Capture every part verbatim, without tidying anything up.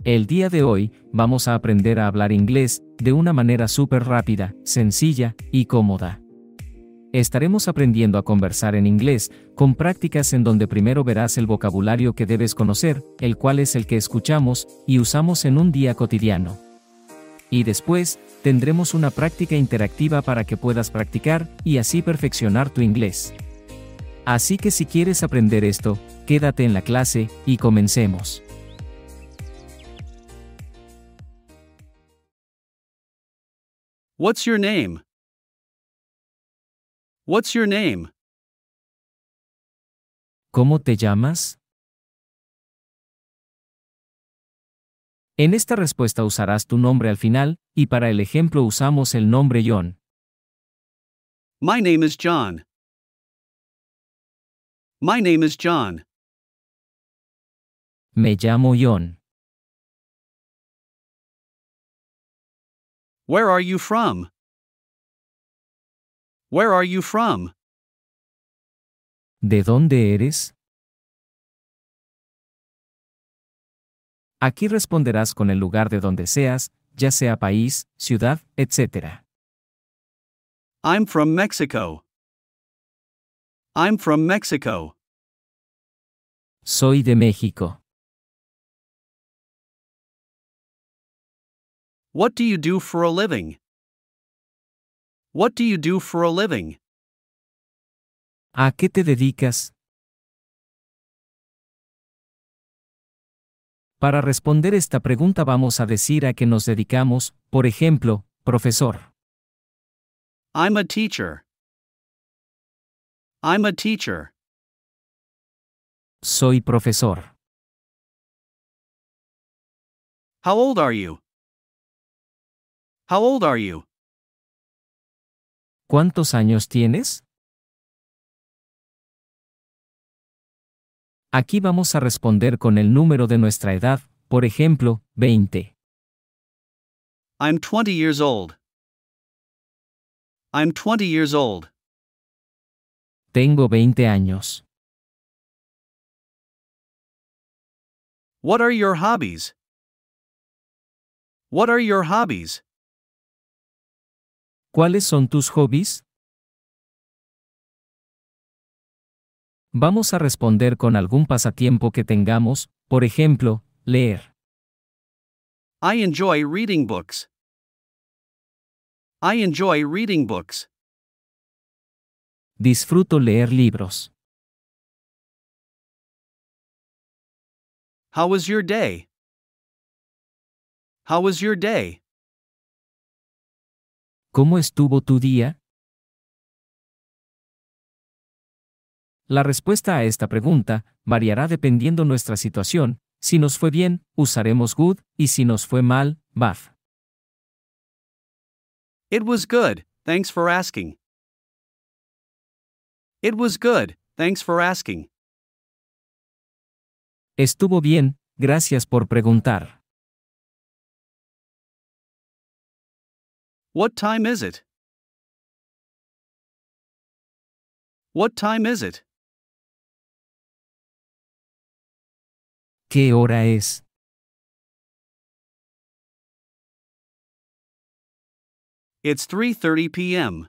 El día de hoy, vamos a aprender a hablar inglés de una manera súper rápida, sencilla y cómoda. Estaremos aprendiendo a conversar en inglés, con prácticas en donde primero verás el vocabulario que debes conocer, el cual es el que escuchamos y usamos en un día cotidiano. Y después, tendremos una práctica interactiva para que puedas practicar y así perfeccionar tu inglés. Así que si quieres aprender esto, quédate en la clase y comencemos. What's your name? What's your name? ¿Cómo te llamas? En esta respuesta usarás tu nombre al final, y para el ejemplo usamos el nombre John. My name is John. My name is John. Me llamo John. Where are you from? Where are you from? ¿De dónde eres? Aquí responderás con el lugar de donde seas, ya sea país, ciudad, etcétera. I'm from Mexico. I'm from Mexico. Soy de México. What do you do for a living? What do you do for a living? ¿A qué te dedicas? Para responder esta pregunta vamos a decir a qué nos dedicamos, por ejemplo, profesor. I'm a teacher. I'm a teacher. Soy profesor. How old are you? How old are you? ¿Cuántos años tienes? Aquí vamos a responder con el número de nuestra edad, por ejemplo, veinte. I'm twenty years old. I'm twenty years old. Tengo veinte años. What are your hobbies? What are your hobbies? ¿Cuáles son tus hobbies? Vamos a responder con algún pasatiempo que tengamos, por ejemplo, leer. I enjoy reading books. I enjoy reading books. Disfruto leer libros. How was your day? How was your day? ¿Cómo estuvo tu día? La respuesta a esta pregunta variará dependiendo nuestra situación. Si nos fue bien, usaremos good, y si nos fue mal, bad. It was good, thanks for asking. It was good, thanks for asking. Estuvo bien, gracias por preguntar. What time is it? What time is it? ¿Qué hora es? It's three thirty p.m.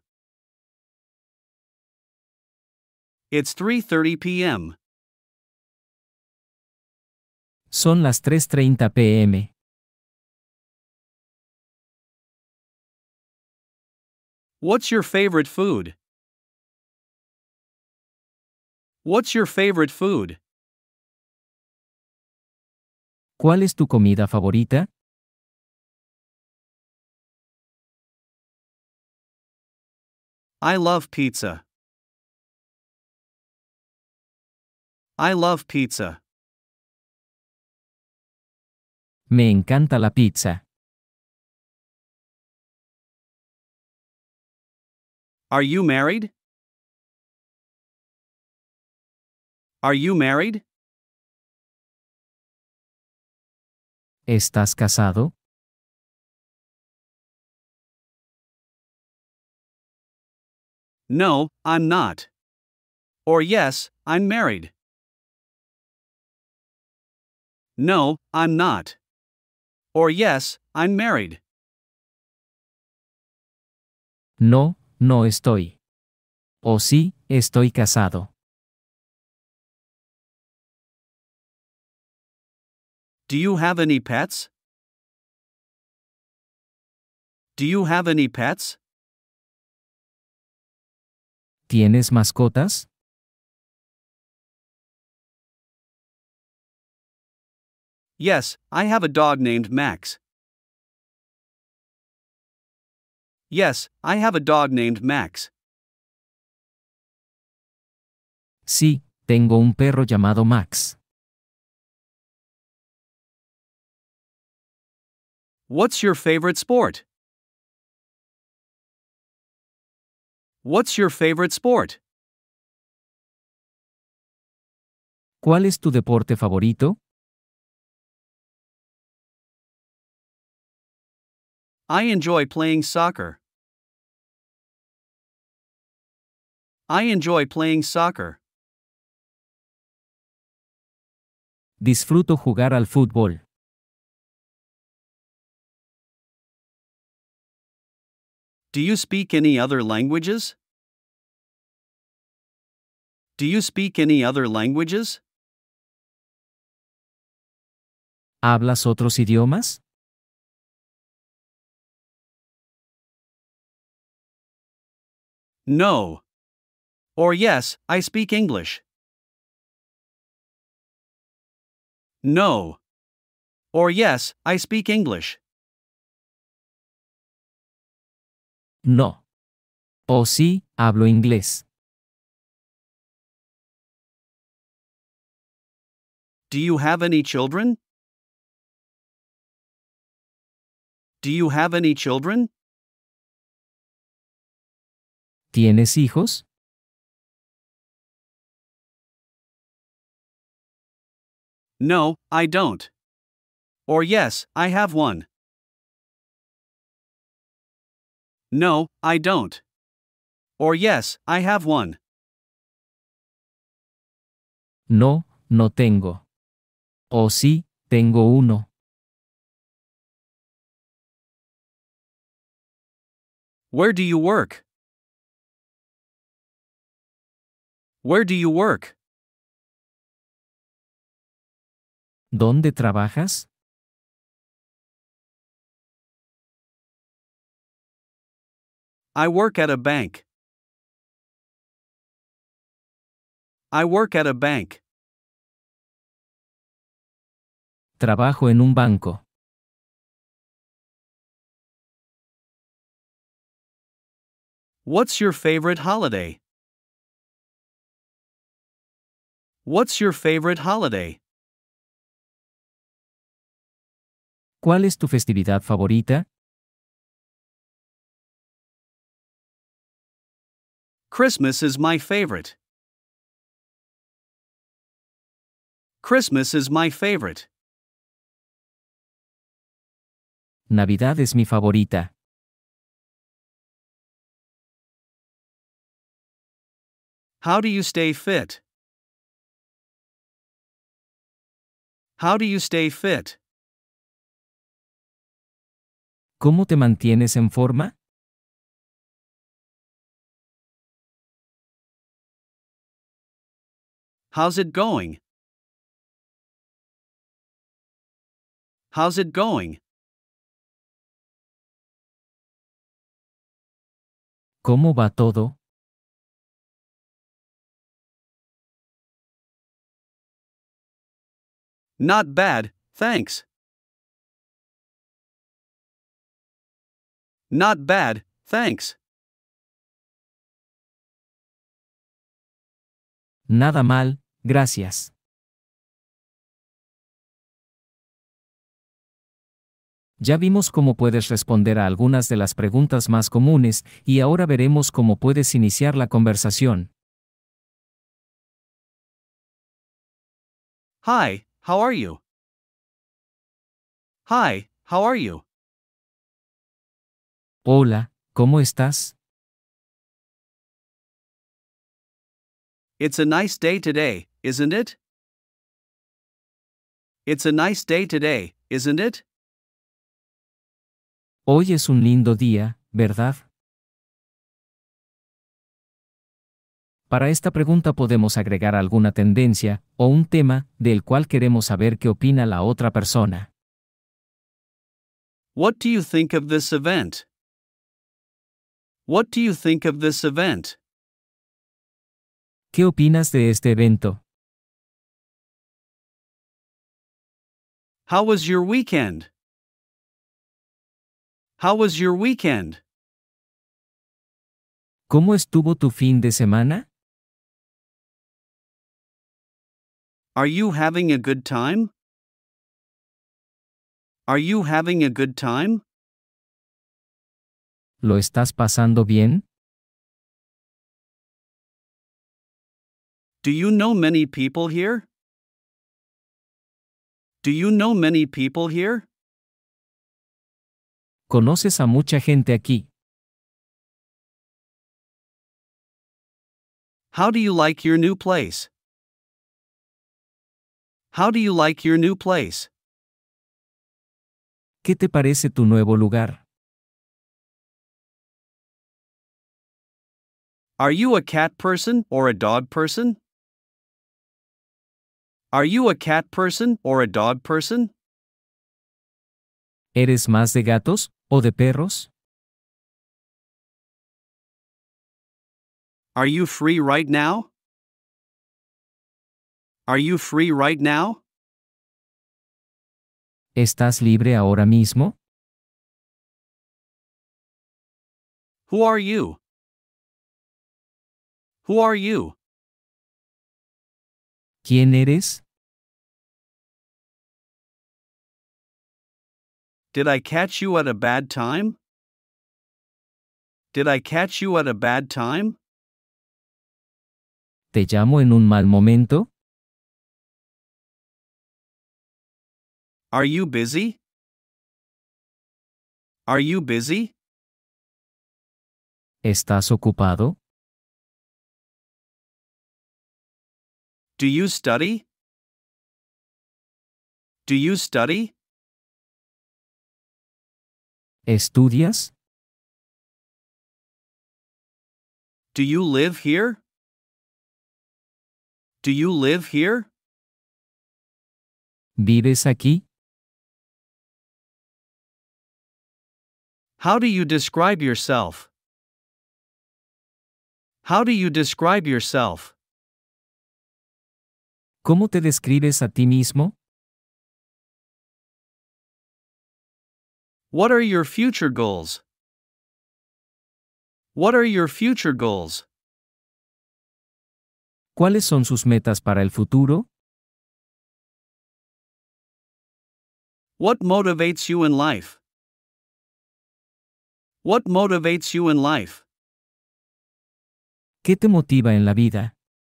It's three thirty p.m. Son las tres treinta p m What's your favorite food? What's your favorite food? ¿Cuál es tu comida favorita? I love pizza. I love pizza. Me encanta la pizza. Are you married? Are you married? ¿Estás casado? No, I'm not. Or yes, I'm married. No, I'm not. Or yes, I'm married. No, no estoy. O sí, estoy casado. Do you have any pets? Do you have any pets? ¿Tienes mascotas? Yes, I have a dog named Max. Yes, I have a dog named Max. Sí, tengo un perro llamado Max. What's your favorite sport? What's your favorite sport? ¿Cuál es tu deporte favorito? I enjoy playing soccer. I enjoy playing soccer. Disfruto jugar al fútbol. Do you speak any other languages? Do you speak any other languages? ¿Hablas otros idiomas? No. Or yes, I speak English. No. Or yes, I speak English. No. O sí, hablo inglés. Do you have any children? Do you have any children? ¿Tienes hijos? No, I don't. Or yes, I have one. No, I don't. Or yes, I have one. No, no tengo. O sí, tengo uno. Where do you work? Where do you work? ¿Dónde trabajas? I work at a bank. I work at a bank. Trabajo en un banco. What's your favorite holiday? What's your favorite holiday? ¿Cuál es tu festividad favorita? Christmas is my favorite. Christmas is my favorite. Navidad es mi favorita. How do you stay fit? How do you stay fit? ¿Cómo te mantienes en forma? How's it going? How's it going? ¿Cómo va todo? Not bad, thanks. Not bad, thanks. Nada mal, gracias. Ya vimos cómo puedes responder a algunas de las preguntas más comunes, y ahora veremos cómo puedes iniciar la conversación. Hi, how are you? Hi, how are you? Hola, ¿cómo estás? It's a nice day today, isn't it? It's a nice day today, isn't it? Hoy es un lindo día, ¿verdad? Para esta pregunta podemos agregar alguna tendencia o un tema del cual queremos saber qué opina la otra persona. What do you think of this event? What do you think of this event? ¿Qué opinas de este evento? How was your weekend? How was your weekend? ¿Cómo estuvo tu fin de semana? Are you having a good time? Are you having a good time? ¿Lo estás pasando bien? Do you know many people here? Do you know many people here? ¿Conoces a mucha gente aquí? How do you like your new place? How do you like your new place? ¿Qué te parece tu nuevo lugar? Are you a cat person or a dog person? Are you a cat person or a dog person? ¿Eres más de gatos o de perros? Are you free right now? Are you free right now? ¿Estás libre ahora mismo? Who are you? Who are you? ¿Quién eres? Did I catch you at a bad time? Did I catch you at a bad time? ¿Te llamo en un mal momento? Are you busy? Are you busy? ¿Estás ocupado? Do you study? Do you study? ¿Estudias? Do you live here? Do you live here? ¿Vives aquí? How do you describe yourself? How do you describe yourself? ¿Cómo te describes a ti mismo? What are your future goals? What are your future goals? ¿Cuáles son sus metas para el futuro? What motivates you in life? What motivates you in life? ¿Qué te motiva en la vida?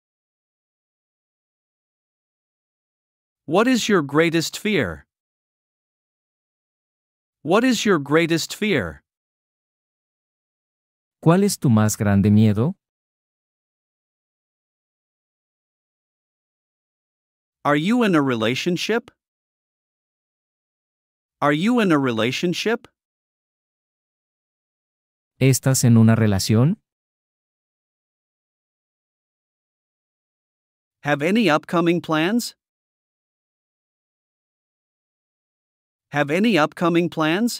What is your greatest fear? What is your greatest fear? ¿Cuál es tu más grande miedo? Are you in a relationship? Are you in a relationship? ¿Estás en una relación? Have any upcoming plans? Have any upcoming plans?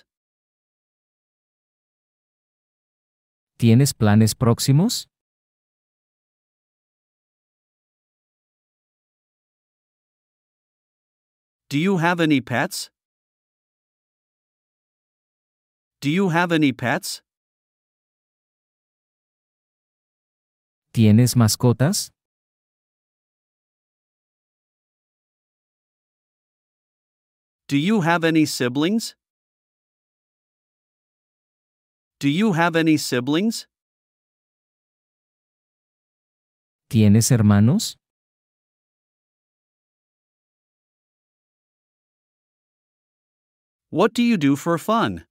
¿Tienes planes próximos? Do you have any pets? Do you have any pets? ¿Tienes mascotas? Do you have any siblings? Do you have any siblings? ¿Tienes hermanos? What do you do for fun?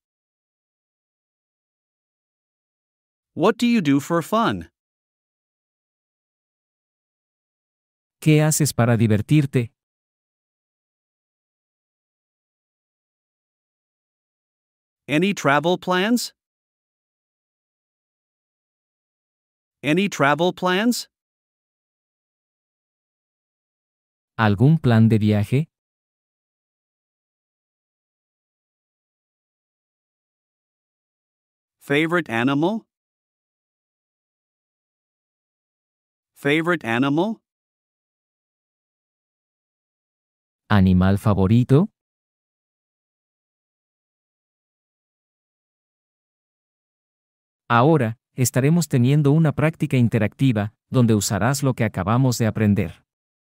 What do you do for fun? ¿Qué haces para divertirte? Any travel plans? Any travel plans? ¿Algún plan de viaje? Favorite animal? Favorite animal? ¿Animal favorito? Ahora, estaremos teniendo una práctica interactiva, donde usarás lo que acabamos de aprender.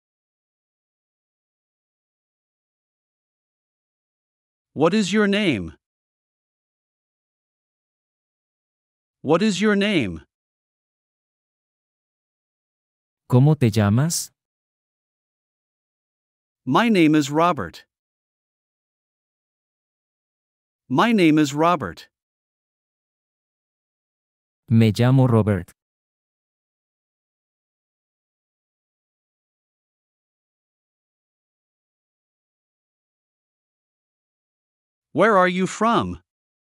What is your name? What is your name? ¿Cómo te llamas? My name is Robert. My name is Robert. Me llamo Robert. Where are you from?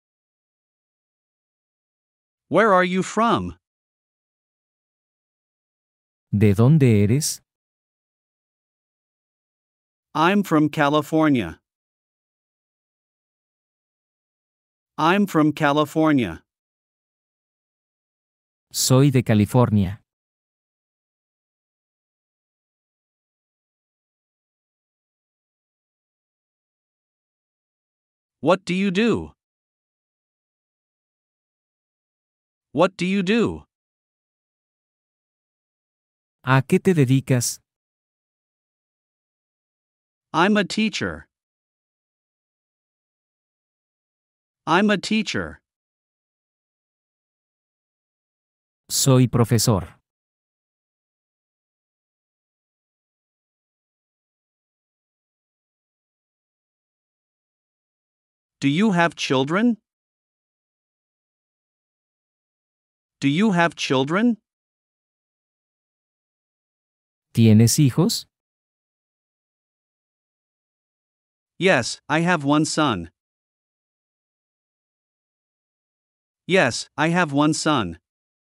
Where are you from? ¿De dónde eres? I'm from California. I'm from California. Soy de California. What do you do? What do you do? ¿A qué te dedicas? I'm a teacher. I'm a teacher. Soy profesor. Do you have children? Do you have children? ¿Tienes hijos? Yes, I have one son. Yes, I have one son.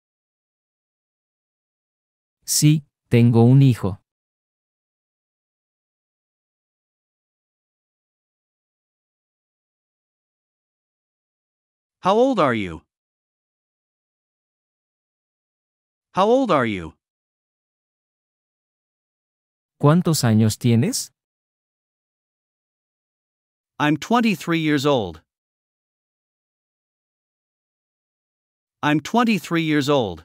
Sí, tengo un hijo. How old are you? How old are you? ¿Cuántos años tienes? I'm twenty-three years old. I'm twenty-three years old.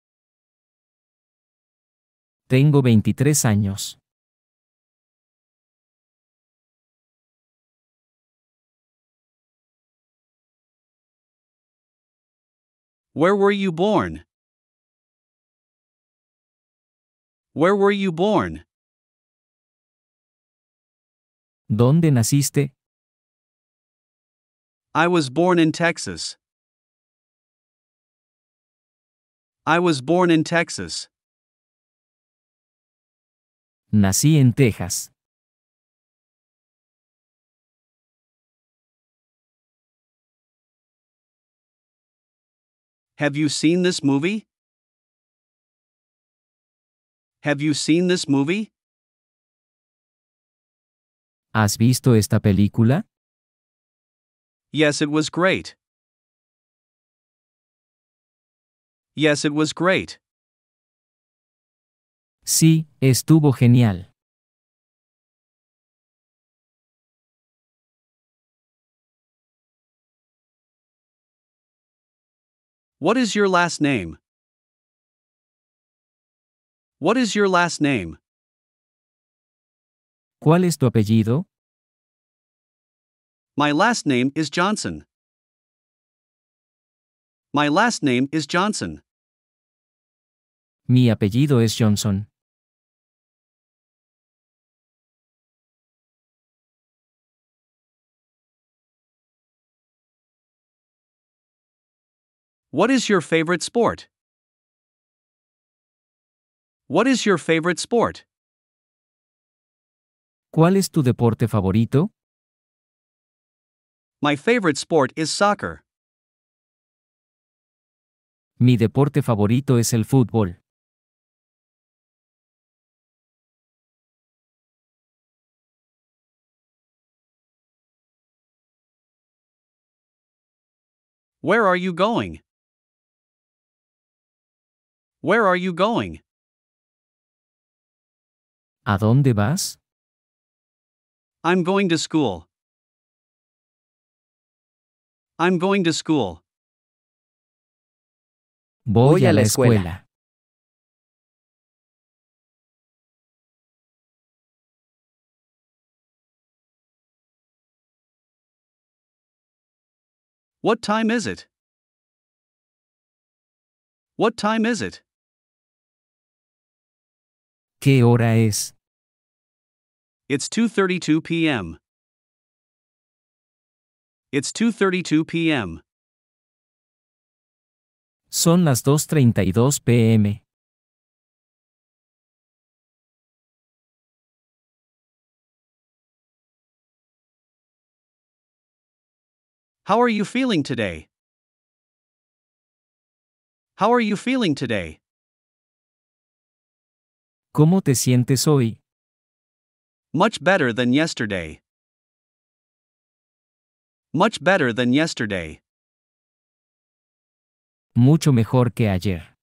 Tengo veintitrés años. Where were you born? Where were you born? ¿Dónde naciste? I was born in Texas. I was born in Texas. Nací en Texas. Have you seen this movie? Have you seen this movie? ¿Has visto esta película? Yes, it was great. Yes, it was great. Sí, estuvo genial. What is your last name? What is your last name? ¿Cuál es tu apellido? My last name is Johnson. My last name is Johnson. Mi apellido es Johnson. What is your favorite sport? What is your favorite sport? ¿Cuál es tu deporte favorito? My favorite sport is soccer. Mi deporte favorito es el fútbol. Where are you going? Where are you going? ¿A dónde vas? I'm going to school. I'm going to school. Voy a la escuela. What time is it? What time is it? ¿Qué hora es? It's two thirty-two p.m. It's two thirty-two p.m. Son las dos treinta y dos p m How are you feeling today? How are you feeling today? ¿Cómo te sientes hoy? Much better than yesterday. Much better than yesterday. Mucho mejor que ayer.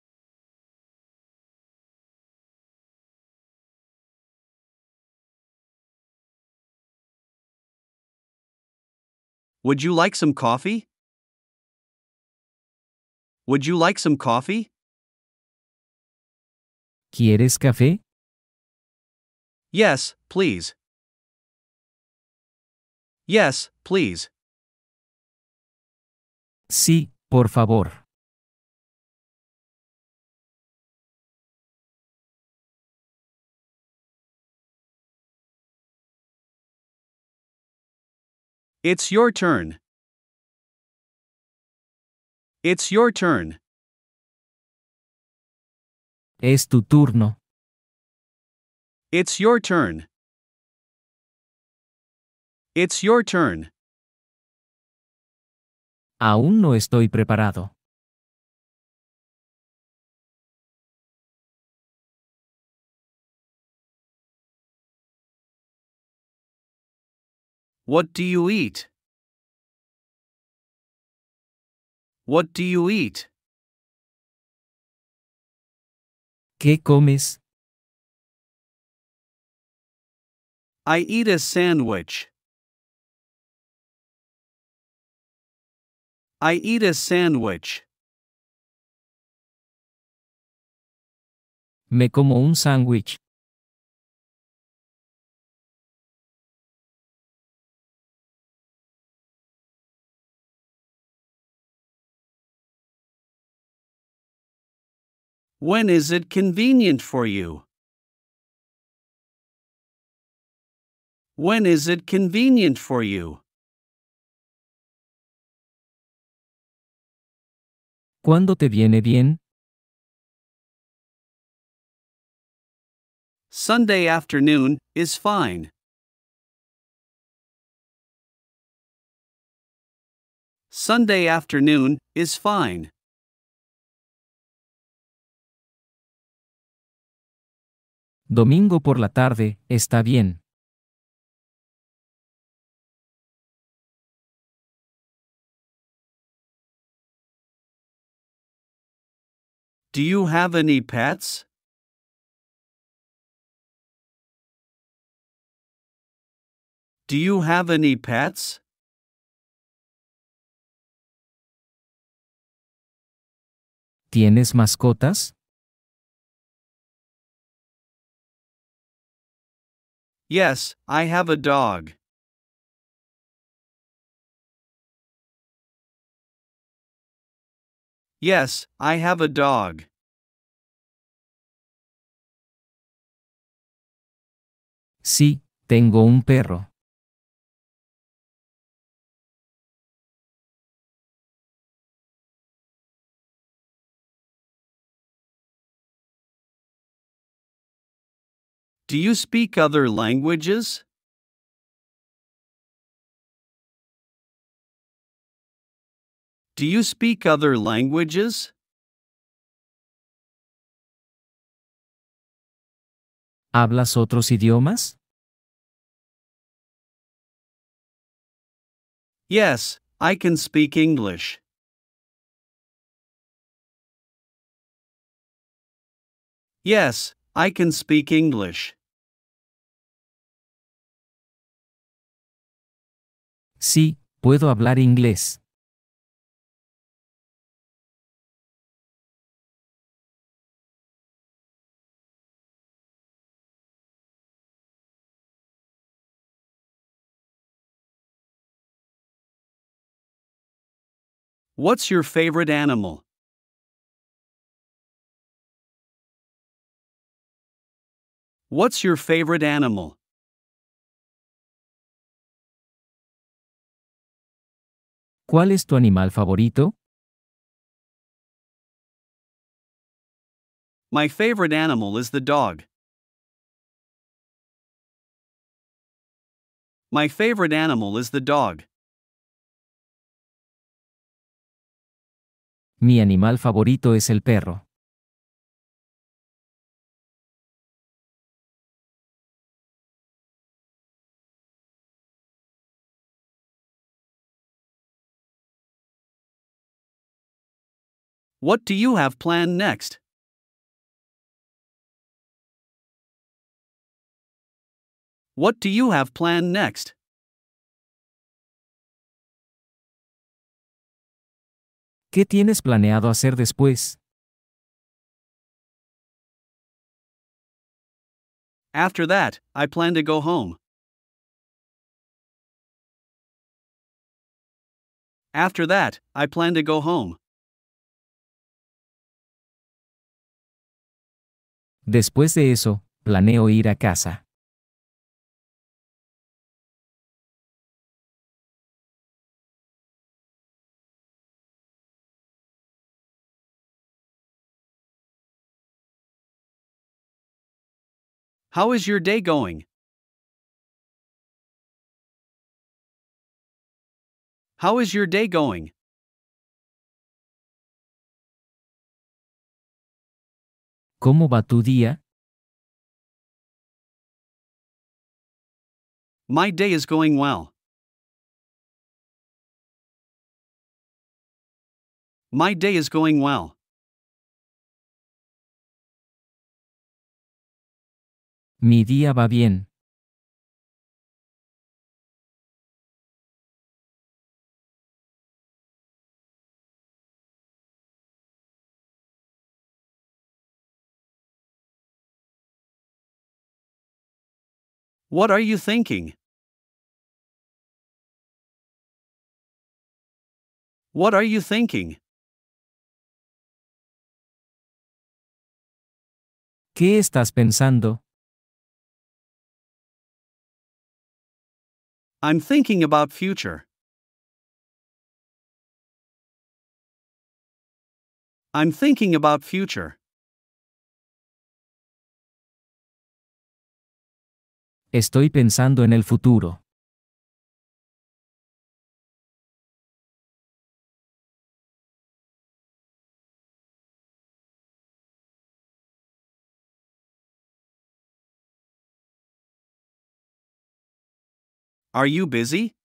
Would you like some coffee? Would you like some coffee? ¿Quieres café? Yes, please. Yes, please. Sí, por favor. It's your turn. It's your turn. Es tu turno. It's your turn. It's your turn. Aún no estoy preparado. What do you eat? What do you eat? ¿Qué comes? I eat a sandwich. I eat a sandwich. Me como un sándwich. When is it convenient for you? When is it convenient for you? ¿Cuándo te viene bien? Sunday afternoon is fine. Sunday afternoon is fine. Domingo por la tarde, está bien. Do you have any pets? Do you have any pets? ¿Tienes mascotas? Yes, I have a dog. Yes, I have a dog. Sí, tengo un perro. Do you speak other languages? Do you speak other languages? ¿Hablas otros idiomas? Yes, I can speak English. Yes, I can speak English. Sí, puedo hablar inglés. What's your favorite animal? What's your favorite animal? ¿Cuál es tu animal favorito? My favorite animal is the dog. My favorite animal is the dog. Mi animal favorito es el perro. What do you have planned next? What do you have planned next? ¿Qué tienes planeado hacer después? After that, I plan to go home. After that, I plan to go home. Después de eso, planeo ir a casa. How is your day going? How is your day going? ¿Cómo va tu día? My day is going well. My day is going well. Mi día va bien. What are you thinking? What are you thinking? ¿Qué estás pensando? I'm thinking about future. I'm thinking about future. Estoy pensando en el futuro. Are you busy?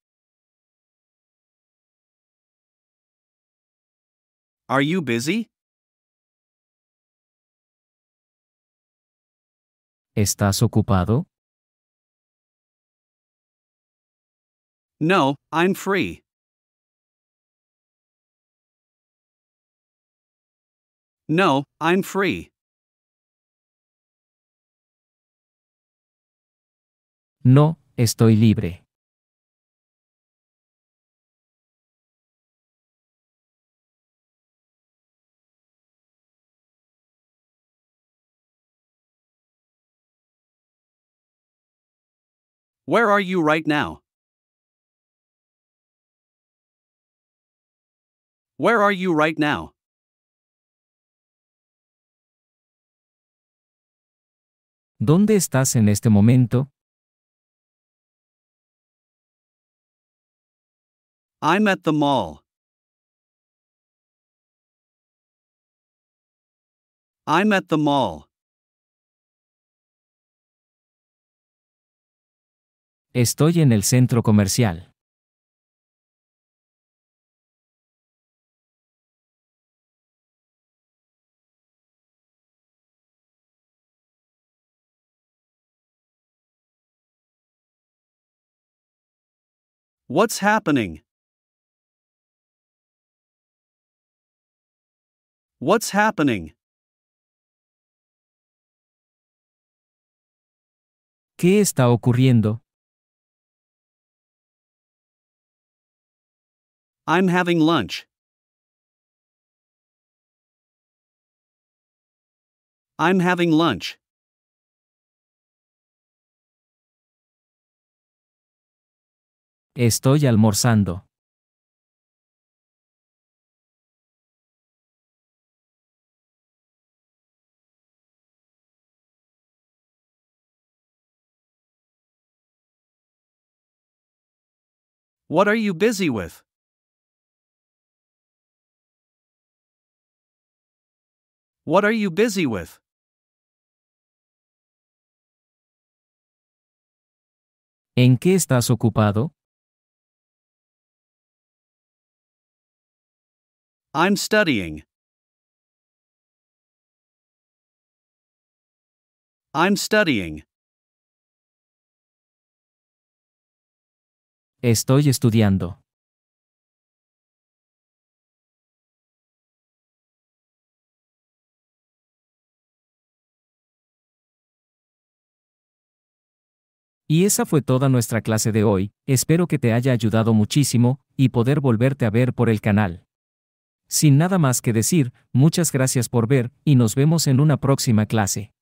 Are you busy? ¿Estás ocupado? No, I'm free. No, I'm free. No, estoy libre. Where are you right now? Where are you right now? ¿Dónde estás en este momento? I'm at the mall. I'm at the mall. Estoy en el centro comercial. What's happening? What's happening? ¿Qué está ocurriendo? I'm having lunch. I'm having lunch. Estoy almorzando. What are you busy with? What are you busy with? ¿En qué estás ocupado? I'm studying. I'm studying. Estoy estudiando. Y esa fue toda nuestra clase de hoy, espero que te haya ayudado muchísimo, y poder volverte a ver por el canal. Sin nada más que decir, muchas gracias por ver, y nos vemos en una próxima clase.